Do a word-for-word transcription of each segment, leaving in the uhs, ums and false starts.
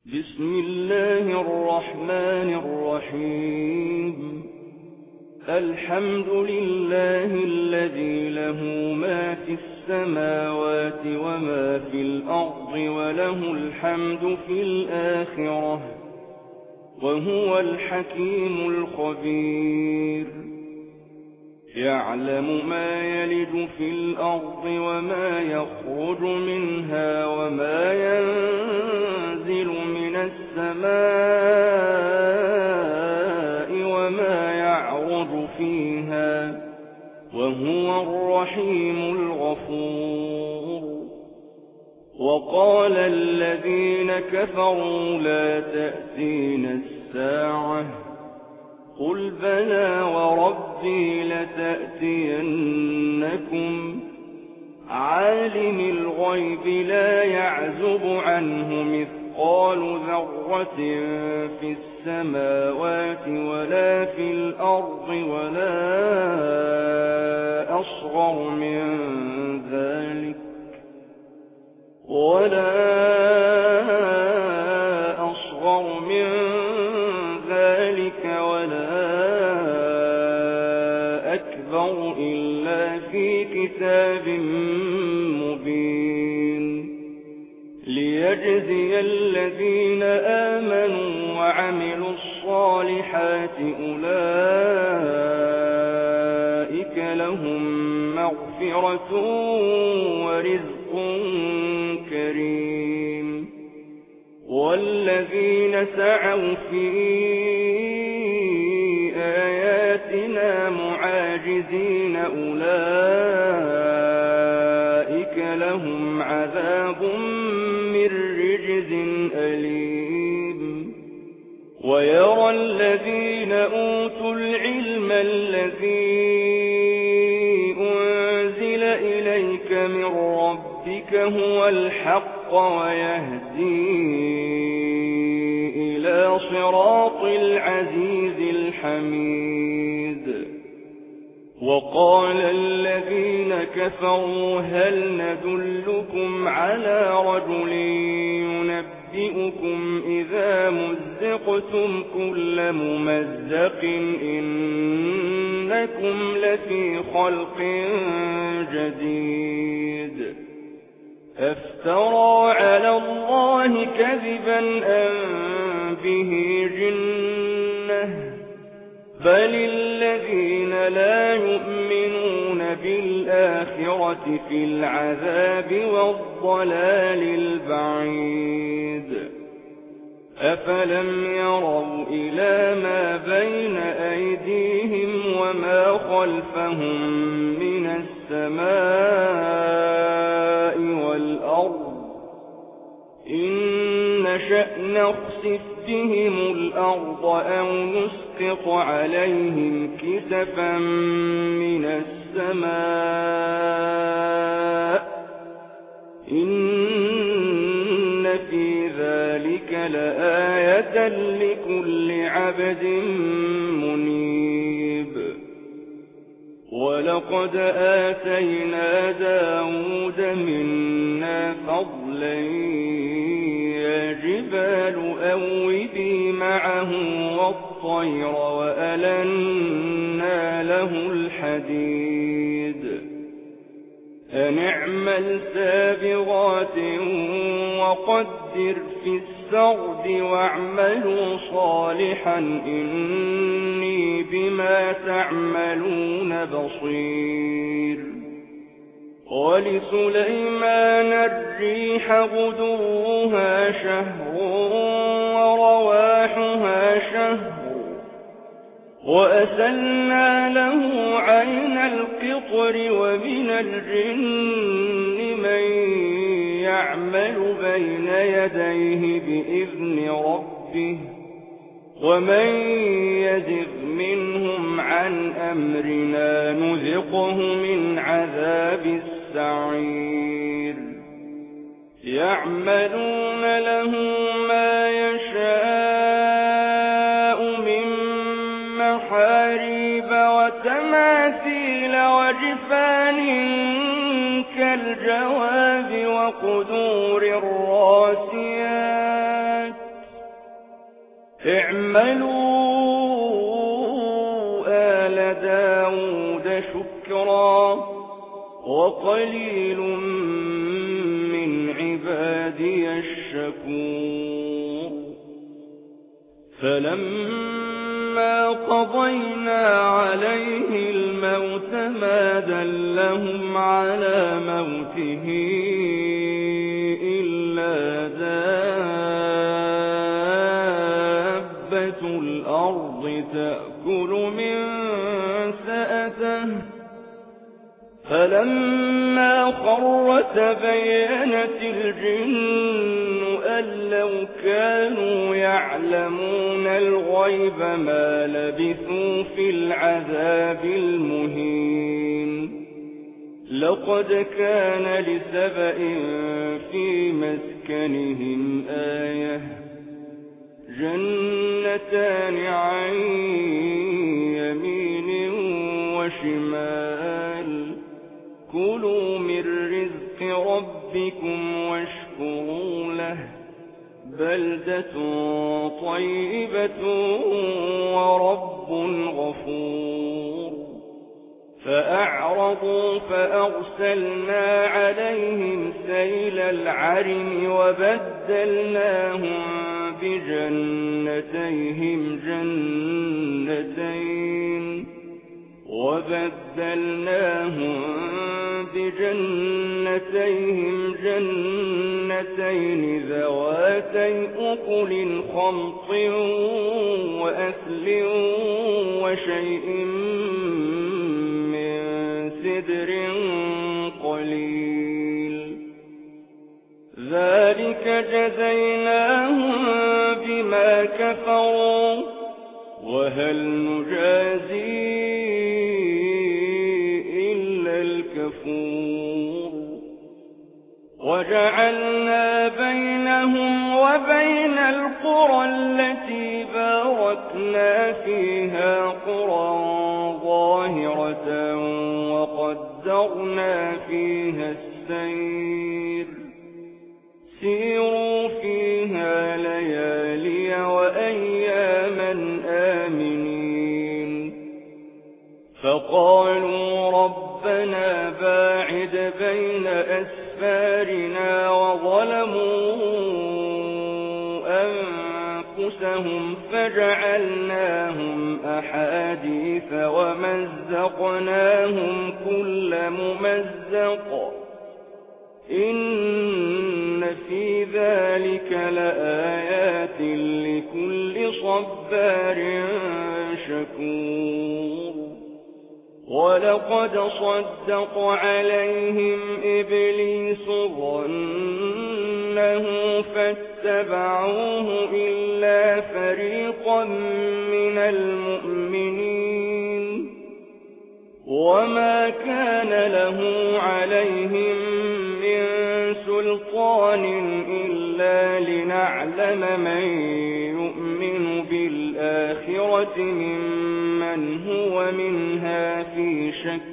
بسم الله الرحمن الرحيم. الحمد لله الذي له ما في السماوات وما في الأرض وله الحمد في الآخرة وهو الحكيم الخبير. يعلم ما يلج في الأرض وما يخرج منها وما ينزل من السماء وما يعرج فيها وهو الرحيم الغفور. وقال الذين كفروا لا تأتينا الساعة قل بلى وربي لتأتينكم عالم الغيب لا يعزب عنه مثقال ذرة في السماوات ولا في الأرض ولا أصغر من ذلك ولا أصغر من ذلك ولا أكبر إلا في كتاب مبين ليجزي الذين آمنوا وعملوا الصالحات أولئك لهم مغفرة ورزق كريم. والذين سعوا في آياتنا معاجزين أولئك لهم عذاب من رجز أليم. ويرى الذين أوتوا العلم الذي أنزل إليك من ربك هو الحق ويهدي إلى صراط العزيز الحميد. وقال الذين كفروا هل ندلكم على رجل ينبئكم إذا مزقتم كل ممزق إنكم لفي خلق جديد أفترى على الله كذبا أم به جنة بل الذين لا يؤمنون بالآخرة في العذاب والضلال البعيد. أفلم يروا إلى ما بين أيديهم وما خلفهم من السماء والأرض إن نشأ نخسف بهم الأرض أو نسقط عليهم كسفا من السماء إن في ذلك لآية لكل عبد منيب. ولقد آتينا داود منا فضلا يا جبال أوبي معه والطير وألنا له الحديد أن اعمل سابغات وقدر في السرد واعملوا صالحا إني بما تعملون بصير. ولسليمان الريح غدوها شهر ورواحها شهر وأسلنا له عين القطر ومن الجن من يعمل بين يديه بإذن ربه ومن يزغ منهم عن أمرنا نذقه من عذاب السعير. يعملون له ما يشاء من محاريب وتماثيل وجفان كالجواب وقدور الراسيات اعملوا آل داود شكرا وقليل من عبادي الشكور فلما قضينا عليه الموت ما دلهم على موته إلا دابة الأرض تأكل من سأته فلما خر تبينت الجن أن لو كانوا يعلمون الغيب ما لبثوا في العذاب المهين لقد كان لسبإ في مسكنهم آية جنتان عن يمين وشمال كلوا من رزق ربكم واشكروا له بلدة طيبة ورب غفور فأعرضوا فأرسلنا عليهم سيل العرم وبدلناهم بجنتيهم جنتين وبدلناهم بجنتيهم جنتين ذواتي أكل خمط وأثل وشيء من سدر قليل ذلك جزيناهم بما كفروا وهل نجازي الكفور وجعلنا بينهم وبين القرى التي باركنا فيها قرى ظاهرة وقدرنا فيها السير سيروا فيها ليالي وأياما آمنين فقالوا ربنا باعد بين أسفارنا وظلموا أنفسهم فجعلناهم أحاديث ومزقناهم كل ممزق إن في ذلك لآيات لكل صبار شكور ولقد صدق عليهم إبليس ظنه فاتبعوه إلا فريقا من المؤمنين وما كان له عليهم من سلطان إلا لنعلم من يؤمن بالآخرة ممن هو منها في شك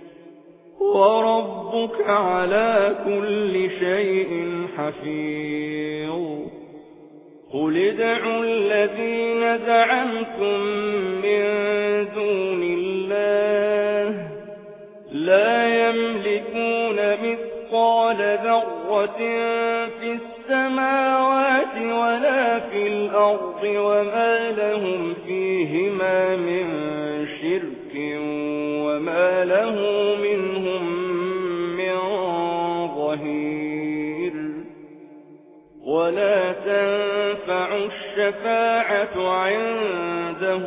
وربك على كل شيء حفيظ قل ادعوا الذين زعمتم من دون الله لا يملكون مثقال ذرة في السماوات ولا في الأرض وما لهم فيهما من شرك وما له منهم من ظهير ولا تنفع الشفاعة عنده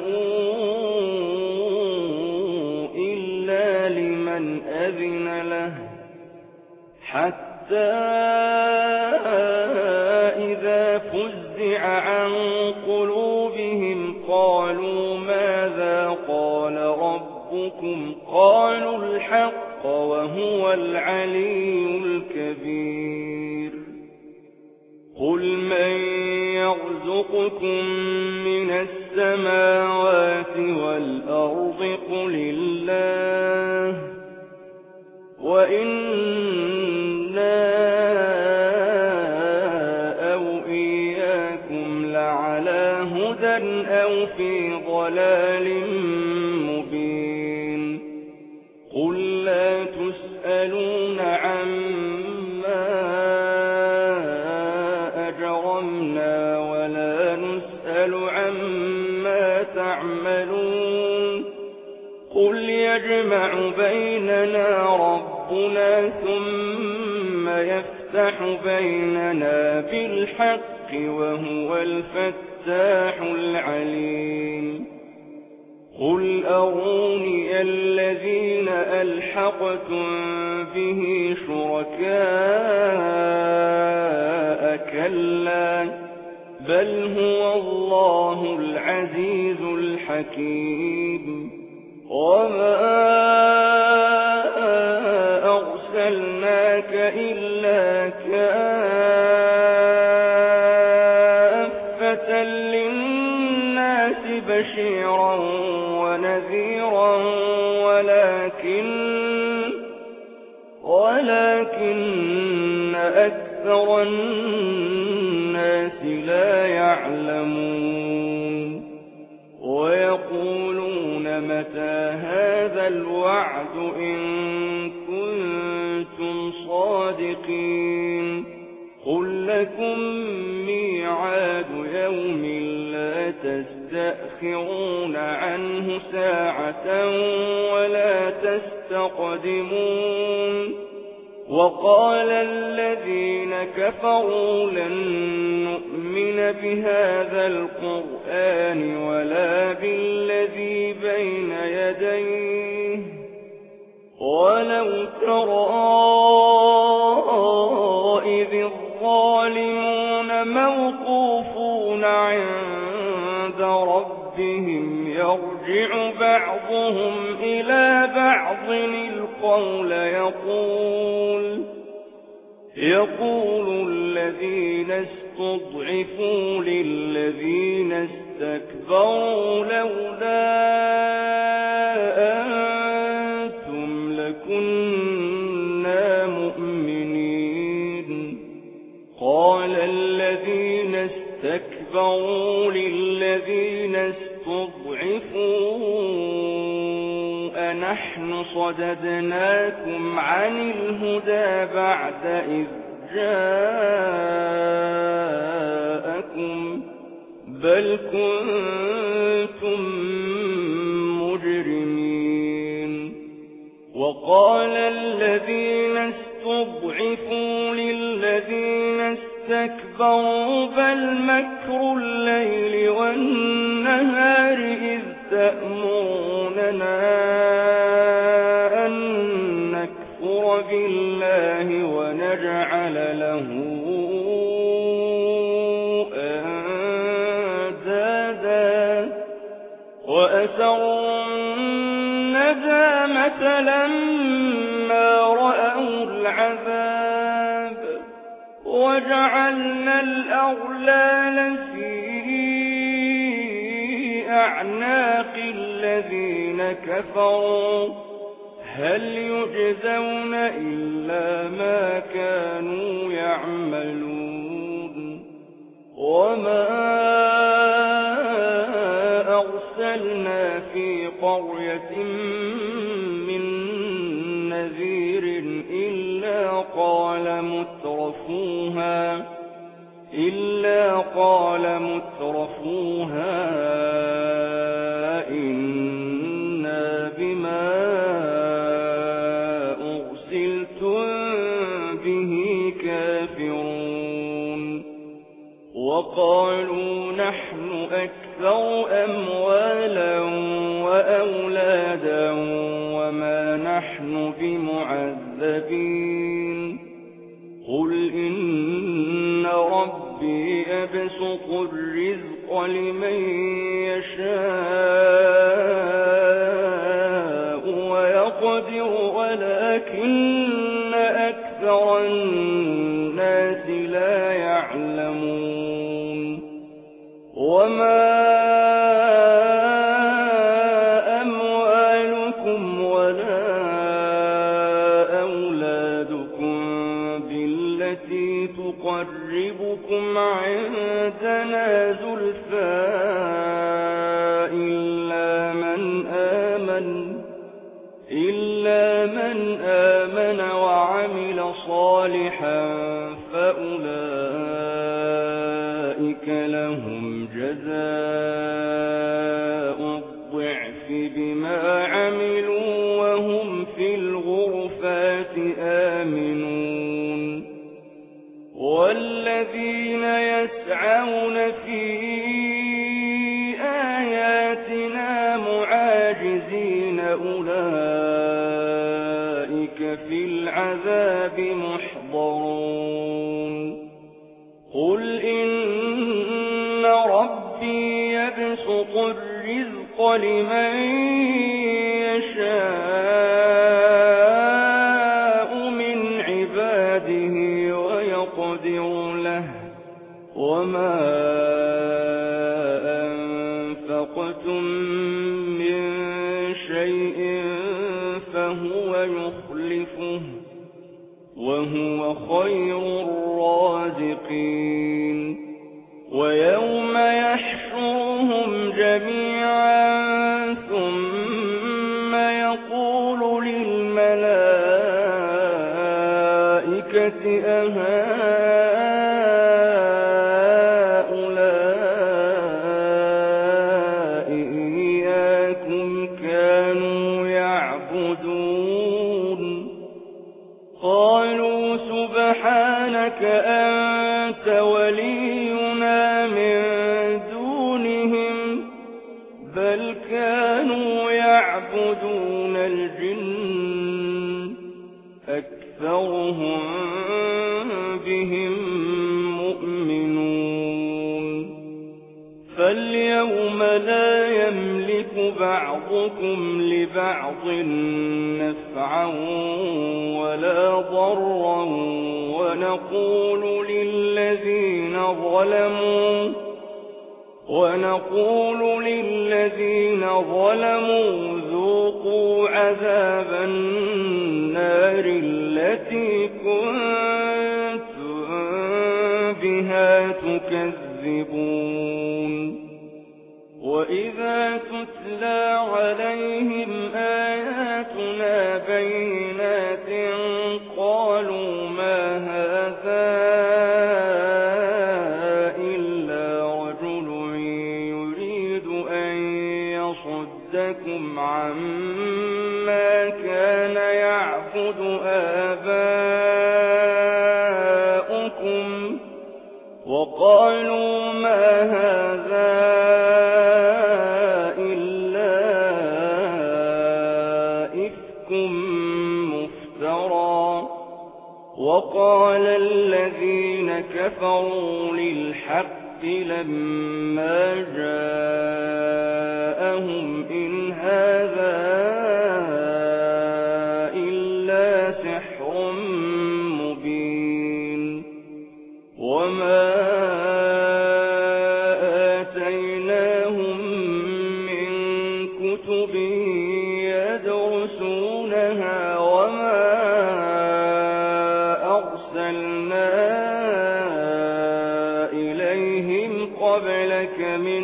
إلا لمن أذن له حتى إذا فزع عن قلوبهم قالوا ماذا قال ربكم قالوا الحق وهو العلي الكبير قل من يرزقكم من السماوات والأرض قل الله وإنا أو إياكم لعلى هدى أو في ضلال مبين قل لا تسألون عما أجرمنا ولا نسأل عما تعملون قل يجمع بيننا ربنا ثم يفتح بيننا بالحق وهو الفتاح العليم قل أروني الذين ألحقتم به شركاء كلا بل هو الله العزيز الحكيم وما أرسلناك إلا كافة للناس بشيرا ونذيرا ولكن ولكن أكثر الناس لا يعلمون ويقولون متى هذا الوعد إن كنتم صادقين قل لكم ميعاد يوم لا تستأخرون عنه ساعة ولا تستقدمون وقال الذين كفروا لن نؤمن بهذا القرآن ولا بالذي بين يديه ولو ترى إذ الظالمون موقوفون عند ربهم يرجع بعضهم إلى بعض القول يقول يقول الذين استضعفوا للذين استكبروا لولا أنتم لكنا مؤمنين قال الذين استكبروا للذين استضعفوا أنحن صددناكم عن الهدى بعد إذ جاءكم بل كنتم مجرمين وقال الذين استضعفوا للذين استكبروا بل مكر الليل والنهار إذ تأمروننا أن نكفر بالله ونجعل له أندادا وأسروا الندامة لما رأوا العذاب وجعلنا الأغلال في أعناق الذين كفروا هل يجزون إلا ما كانوا يعملون وما أرسلنا في قرية من نذير إلا قال مترفوها إلا قال مترفوها إنا بما أرسلتم به كافرون وقالوا نحن أكثر أموالا وأولادا وما نحن بمعذبين قل إن ربي يبسط الرزق لمن يشاء ويقدر ولكن أكثر الناس لا يعلمون وما أموالكم ولا أولادكم بالتي تقربكم عندنا لنا زلفى إلا من آمن إلا من آمن وعمل صالحا فأولئك لهم جزاء الضعف بما عملوا وهم في الغرفات آمنون والذين يسعون في آياتنا معاجزين أولئك في العذاب محضرون قل إن ربي يبسط الرزق لمن يشاء من عباده ويقدر له وما أنفقتم من شيء فهو يخلفه وهو خير الرازقين ويوم يحشرهم جميعا ثم يقول للملائكة أهؤلاء إياكم كانوا يعبدون قالوا سبحانك أنت ولينا من دونهم بل كانوا يعبدون الجن أكثرهم بهم مؤمنون فاليوم لا يملك بعضكم لبعض نفعا ولا ضرا ونقول للذين ظلموا ونقول للذين ظلموا ذوقوا عذاب النار التي كنتم بها تكذبون وإذا تتلى عليهم آياتنا بينات قالوا ما هذا إلا رجل يريد أن يصدكم عما كان يعبد آباؤكم وقالوا ما هذا وقال الذين كفروا للحق لما جاءهم إن هذا إلا سحر مبين وما آتيناهم من كتب يدرسونها وما قبلك من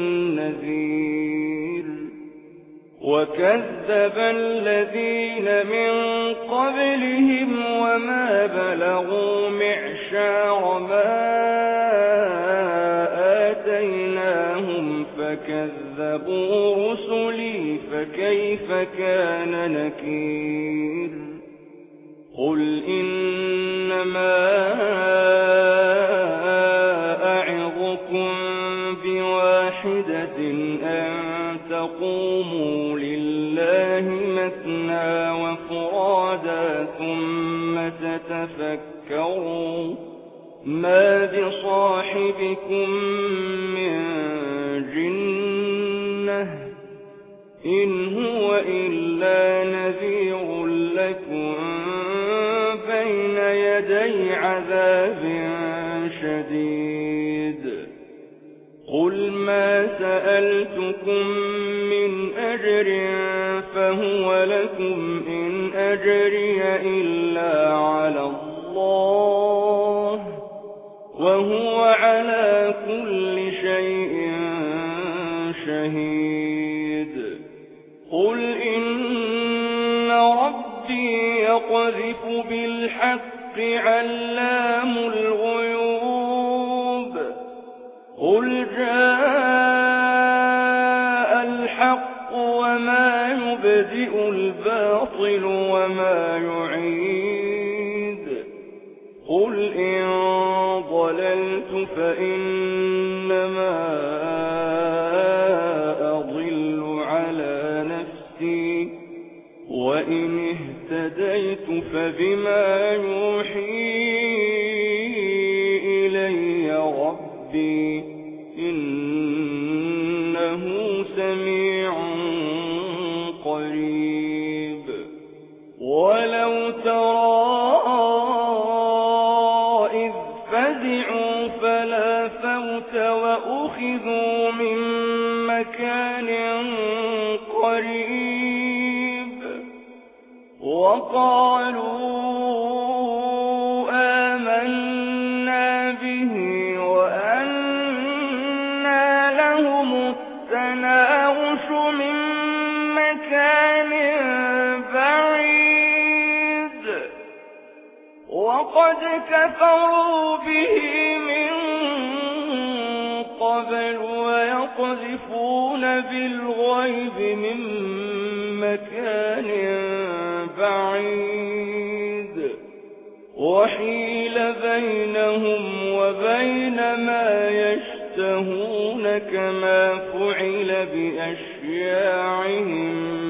نذير وكذب الذين من قبلهم وما بلغوا معشار ما آتيناهم فكذبوا رسلي فكيف كان نكير قل إنما بواحدة أن تقوموا لله مثنى وفرادا ثم تتفكروا ما بصاحبكم من جنة إن هو إلا نذير لكم بين يدي عذاب شديد قل ما سألتكم من أجر فهو لكم إن أجري إلا على الله وهو على كل شيء شهيد قل إن ربي يقذف بالحق علام الغيوب قل جاء الحق وما يبدئ الباطل وما يعيد قل إن ضللت فإنما أضل على نفسي وإن اهتديت فبما يوحي إلي ربي إنه سميع قريب ولو ترى إذ فزعوا فلا فوت وأخذوا من مكان قريب وقالوا آمنا به وأنى لهم التناوش من مكان بعيد وقد كفروا به من قبل ويقذفون بالغيب من مكان بعيد وحيل بينهم وبين ما يشتهون كما فعل بأشياعهم